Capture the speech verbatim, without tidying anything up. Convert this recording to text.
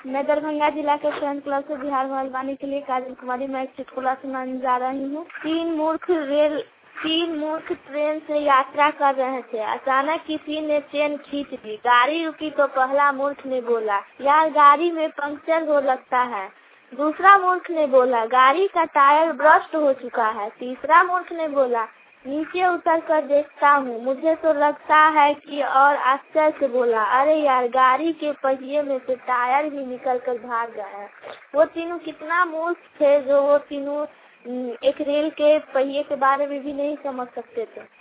मैं दरभंगा जिला के फ्रेंड क्लब से बिहार मॉडल के लिए काजल कुमारी मैं चुटकुला सुनाने जा रही हूँ। तीन मूर्ख रेल तीन मूर्ख ट्रेन से यात्रा कर रहे थे। अचानक किसी ने चेन खींच दी। गाड़ी रुकी तो पहला मूर्ख ने बोला, यार गाड़ी में पंक्चर हो लगता है। दूसरा मूर्ख ने बोला, गाड़ी का टायर ब्रस्ट हो चुका है। तीसरा मूर्ख ने बोला, नीचे उतर कर देखता हूँ, मुझे तो लगता है कि और आश्चर्य से बोला, अरे यार गाड़ी के पहिए में से टायर भी निकल कर भाग गया है। वो तीनों कितना मूर्ख थे जो वो तीनों एक रेल के पहिए के बारे में भी नहीं समझ सकते थे।